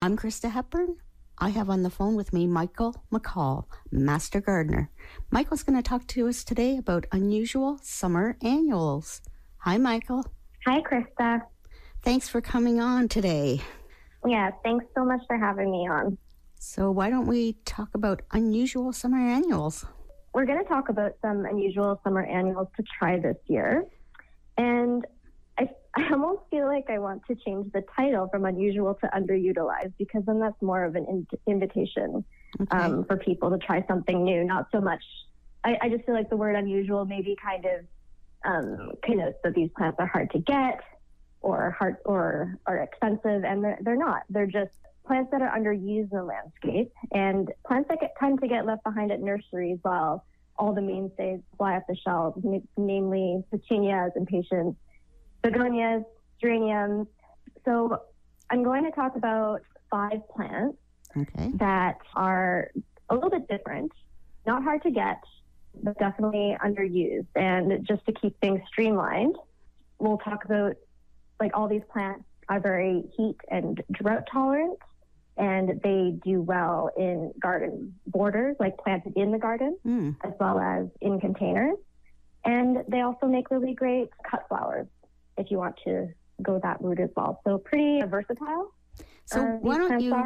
I'm Krista Hepburn. I have on the phone with me Michael McCall, Master Gardener. Michael's going to talk to us today about unusual summer annuals. Hi, Michael. Hi, Krista. Thanks for coming on today. Yeah, thanks so much for having me on. So why don't we talk about unusual summer annuals? We're going to talk about some unusual summer annuals to try this year. And I almost feel like I want to change the title from unusual to underutilized, because then that's more of an invitation for people to try something new. Not so much. I just feel like the word unusual maybe kind of connotes that these plants are hard to get or are expensive, and they're not. They're just plants that are underused in the landscape, and plants that tend to get left behind at nurseries while all the mainstays fly off the shelves, namely petunias, impatiens, begonias, geraniums. So I'm going to talk about 5 plants that are a little bit different, not hard to get, but definitely underused. And just to keep things streamlined, we'll talk about, like, all these plants are very heat and drought tolerant, and they do well in garden borders, like planted in the garden, as well as in containers. And they also make really great cut flowers if you want to go that route as well. So pretty versatile. So why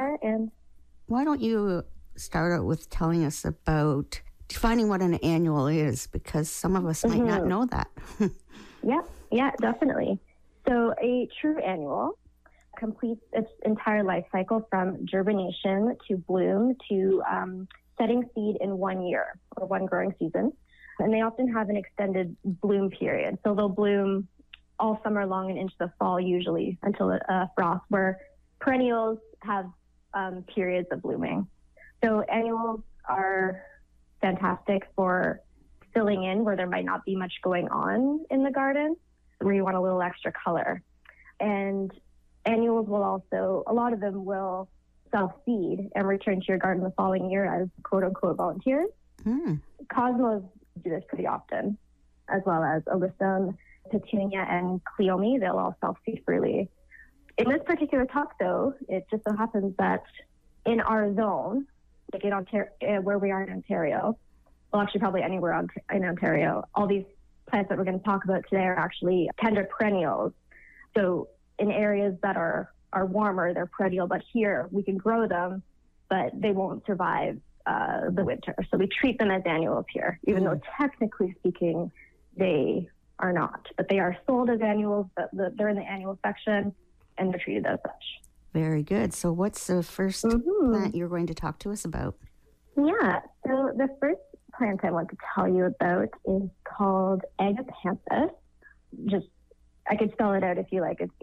don't you start out with telling us about defining what an annual is, because some of us might not know that. Yeah, definitely. So a true annual completes its entire life cycle from germination to bloom to setting seed in 1 year or one growing season. And they often have an extended bloom period. So they'll bloom all summer long and into the fall, usually until frost, where perennials have periods of blooming. So annuals are fantastic for filling in where there might not be much going on in the garden, where you want a little extra color. And annuals will also, a lot of them will self-seed and return to your garden the following year as quote-unquote volunteers. Cosmos do this pretty often, as well as alyssum, petunia, and cleome. They'll all self-seed freely. In this particular talk, though, it just so happens that in our zone, like in Ontario, where we are in Ontario, well, actually probably anywhere in Ontario, all these plants that we're going to talk about today are actually tender perennials. So in areas that are warmer, they're perennial, but here we can grow them, but they won't survive the winter. So we treat them as annuals here, even though technically speaking, they are not. But they are sold as annuals, but they're in the annual section, and they're treated as such. Very good. So what's the first plant you're going to talk to us about? Yeah, so the first plant I want to tell you about is called Agapanthus. I could spell it out if you like. It's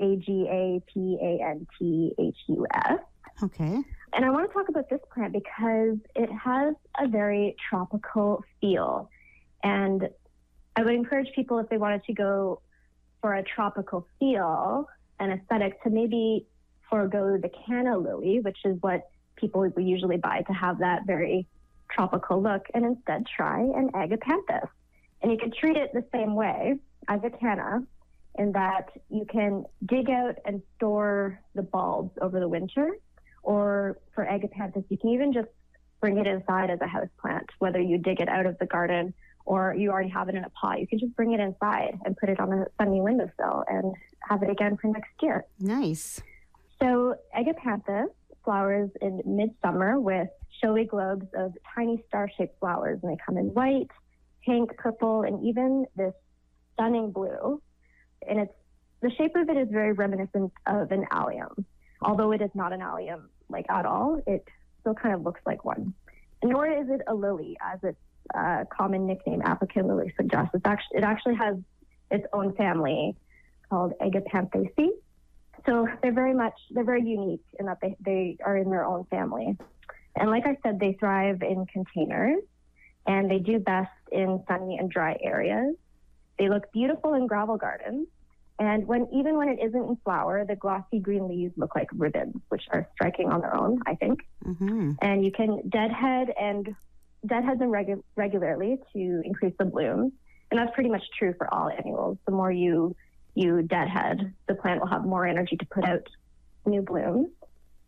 Agapanthus. Okay. And I want to talk about this plant because it has a very tropical feel. And I would encourage people, if they wanted to go for a tropical feel and aesthetic, to maybe forego the canna lily, which is what people would usually buy to have that very tropical look, and instead try an Agapanthus. And you can treat it the same way as a canna, in that you can dig out and store the bulbs over the winter. Or for Agapanthus, you can even just bring it inside as a house plant, whether you dig it out of the garden or you already have it in a pot. You can just bring it inside and put it on a sunny windowsill and have it again for next year. Nice. So Agapanthus flowers in midsummer with showy globes of tiny star-shaped flowers, and they come in white, pink, purple, and even this stunning blue. And the shape of it is very reminiscent of an allium. Although it is not an allium, like, at all, it still kind of looks like one. Nor is it a lily, as its common nickname, African lily, suggests. It actually has its own family called Agapanthaceae. So they're very unique in that they are in their own family. And like I said, they thrive in containers, and they do best in sunny and dry areas. They look beautiful in gravel gardens. And even when it isn't in flower, the glossy green leaves look like ribbons, which are striking on their own, I think. And you can deadhead them regularly to increase the bloom. And that's pretty much true for all annuals. The more you deadhead, the plant will have more energy to put out new blooms.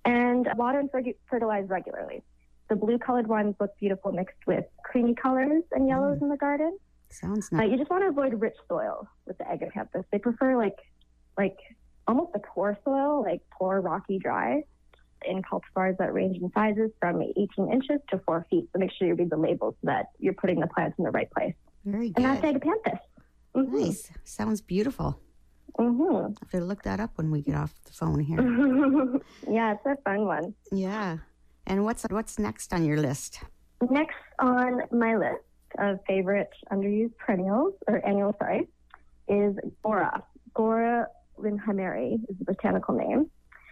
And water and fertilize regularly. The blue-colored ones look beautiful mixed with creamy colors and yellows in the garden. Sounds nice. You just want to avoid rich soil with the agapanthus. They prefer like almost a poor soil, like poor, rocky, dry, in cultivars that range in sizes from 18 inches to 4 feet. So make sure you read the labels so that you're putting the plants in the right place. Very good. And that's agapanthus. Mm-hmm. Nice. Sounds beautiful. Mm-hmm. I have to look that up when we get off the phone here. Yeah, it's a fun one. Yeah. And what's next on your list? Next on my list of favorite underused perennials, or annuals, is Gora. Gora Linhameri is the botanical name.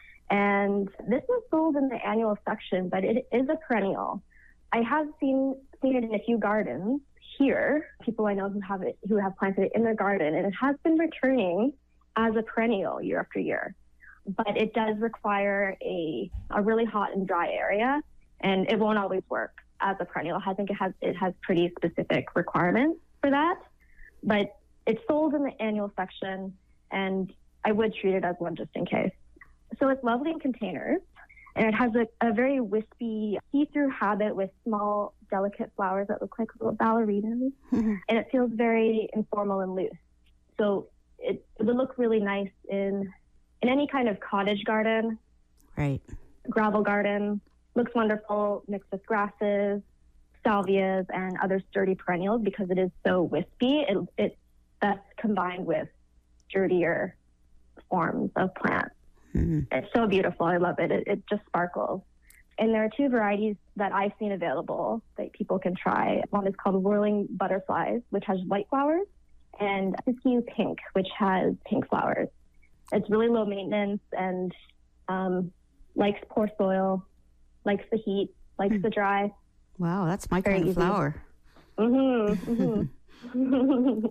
And this was sold in the annual section, but it is a perennial. I have seen it in a few gardens here, people I know who have planted it in their garden, and it has been returning as a perennial year after year. But it does require a really hot and dry area, and it won't always work as a perennial. I think it has pretty specific requirements for that. But it's sold in the annual section, and I would treat it as one just in case. So it's lovely in containers, and it has a very wispy, see-through habit with small, delicate flowers that look like little ballerinas, and it feels very informal and loose. So it would look really nice in any kind of cottage garden, right? Gravel garden. Looks wonderful mixed with grasses, salvias, and other sturdy perennials because it is so wispy. That's combined with sturdier forms of plants. Mm-hmm. It's so beautiful. I love it. It just sparkles. And there are 2 varieties that I've seen available that people can try. One is called Whirling Butterflies, which has white flowers, and Askew Pink, which has pink flowers. It's really low maintenance and likes poor soil, likes the heat, likes the dry. Wow, that's my kind of flower. Mm-hmm. Mm-hmm.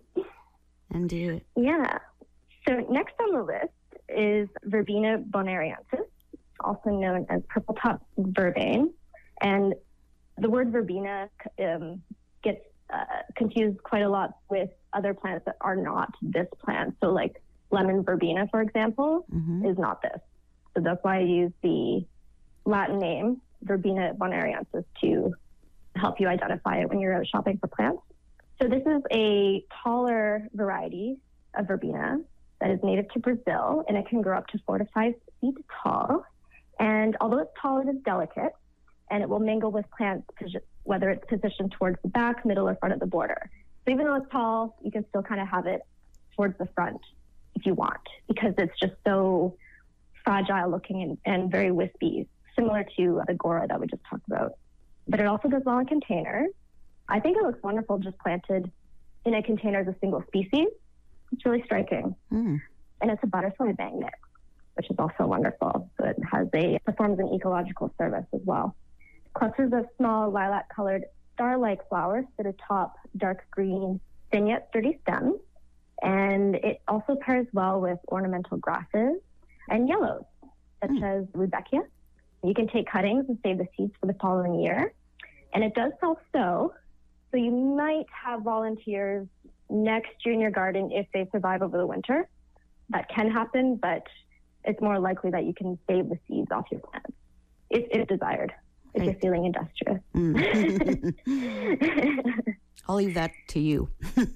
And yeah. So next on the list is Verbena bonariensis, also known as purple top vervain. And the word verbena gets confused quite a lot with other plants that are not this plant. So like lemon verbena, for example, is not this. So that's why I use the Latin name, Verbena bonariensis, to help you identify it when you're out shopping for plants. So this is a taller variety of verbena that is native to Brazil, and it can grow up to 4 to 5 feet tall. And although it's tall, it is delicate, and it will mingle with plants, whether it's positioned towards the back, middle, or front of the border. So even though it's tall, you can still kind of have it towards the front if you want, because it's just so fragile looking and very wispy, similar to the Gora that we just talked about. But it also does well in containers. I think it looks wonderful just planted in a container as a single species. It's really striking. And it's a butterfly magnet, which is also wonderful. So it performs an ecological service as well. Clusters of small lilac-colored star-like flowers sit atop dark green, thin yet sturdy stems. And it also pairs well with ornamental grasses and yellows, such as Rudbeckia. You can take cuttings and save the seeds for the following year. And it does self-sow, so you might have volunteers next year in your garden if they survive over the winter. That can happen, but it's more likely that you can save the seeds off your plants if desired, if you're feeling industrious. I'll leave that to you.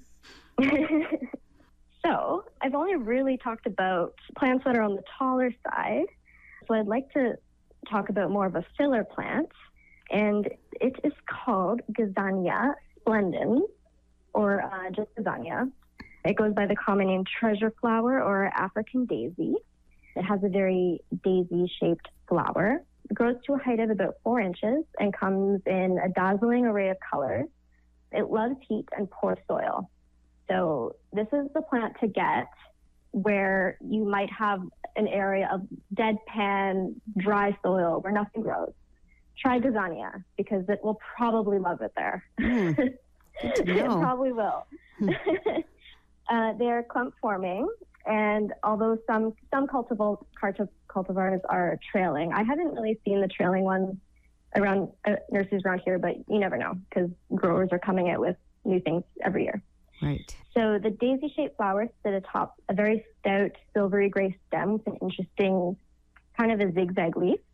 So I've only really talked about plants that are on the taller side. So I'd like to talk about more of a filler plant, and it is called Gazania splendens, or just Gazania. It goes by the common name treasure flower or African daisy. It has a very daisy-shaped flower. It grows to a height of about 4 inches and comes in a dazzling array of colors. It loves heat and poor soil. So this is the plant to get where you might have an area of deadpan, dry soil where nothing grows. Try Gazania because it will probably love it there. It probably will. They're clump forming, and although some cultivars are trailing, I haven't really seen the trailing ones around nurseries around here, but you never know because growers are coming out with new things every year. Right. So the daisy-shaped flowers sit atop a very stout silvery gray stem with an interesting kind of a zigzag leaf.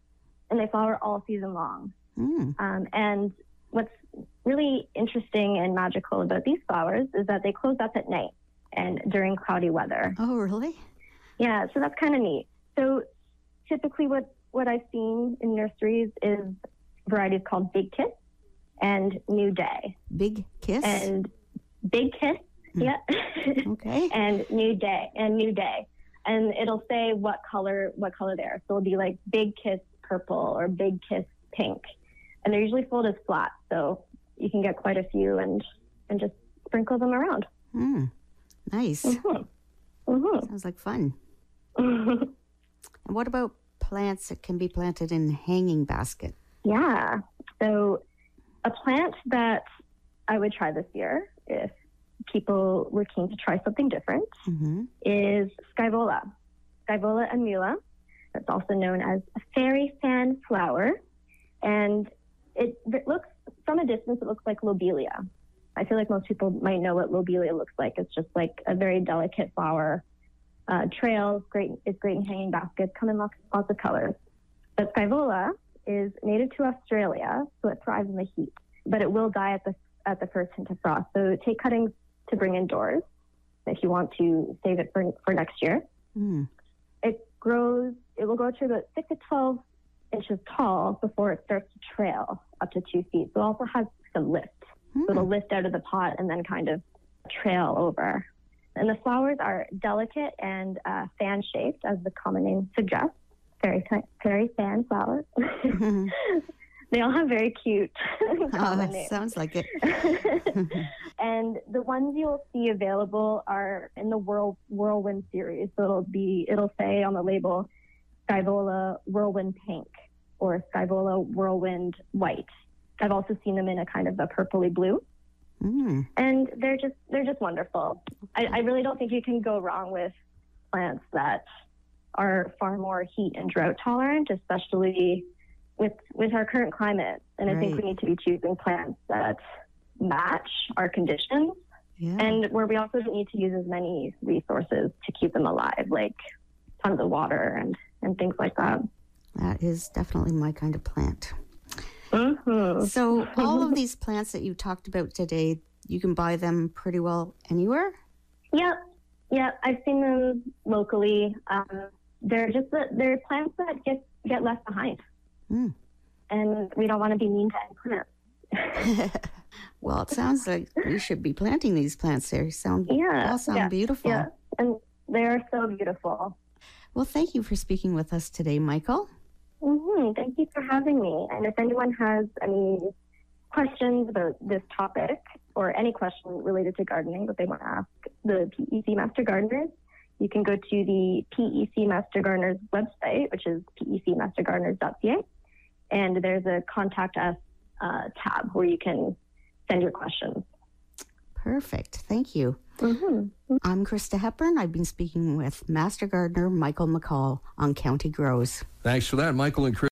and they flower all season long. And what's really interesting and magical about these flowers is that they close up at night and during cloudy weather. Oh, really? Yeah, so that's kind of neat. So typically what I've seen in nurseries is varieties called Big Kiss and New Day. Big Kiss? And Big Kiss, yeah. Okay. And New Day. And it'll say what color they are. So it'll be like Big Kiss purple or Big Kiss pink. And they're usually sold as flats, so you can get quite a few and just sprinkle them around. Nice. Sounds like fun. And what about plants that can be planted in hanging basket? Yeah. So a plant that I would try this year, if people were keen to try something different, is Skyvola. Skyvola amula. That's also known as a fairy fan flower. And it looks, from a distance, it looks like lobelia. I feel like most people might know what lobelia looks like. It's just like a very delicate flower. Trails, it's great in hanging baskets, come in lots of colors. But Skyvola is native to Australia, so it thrives in the heat. But it will die at the first hint of frost. So take cuttings to bring indoors if you want to save it for next year. It will grow to about 6 to 12 inches tall before it starts to trail up to 2 feet. So it also has some lift. So it'll lift out of the pot and then kind of trail over. And the flowers are delicate and fan-shaped, as the common name suggests. Fairy fan flowers. They all have very cute common names. Sounds like it. And the ones you'll see available are in the Whirlwind series. So it'll say on the label Skyvola Whirlwind Pink or Skyvola Whirlwind White. I've also seen them in a kind of a purpley blue. And they're just wonderful. I really don't think you can go wrong with plants that are far more heat and drought tolerant, especially with our current climate. And I think we need to be choosing plants that match our conditions and where we also don't need to use as many resources to keep them alive, like tons of water and things like that. That is definitely my kind of plant. So all of these plants that you talked about today, you can buy them pretty well anywhere? Yeah, I've seen them locally. They're plants that get left behind. And we don't want to be mean to any plants. Well, it sounds like we should be planting these plants. They all sound beautiful. Yeah, and they are so beautiful. Well, thank you for speaking with us today, Michael. Thank you for having me. And if anyone has any questions about this topic or any question related to gardening that they want to ask the PEC Master Gardeners, you can go to the PEC Master Gardeners website, which is pecmastergardeners.ca, and there's a Contact Us tab where you can send your questions. Perfect. Thank you. I'm Krista Hepburn. I've been speaking with Master Gardener Michael McCall on County Grows. Thanks for that, Michael and Chris.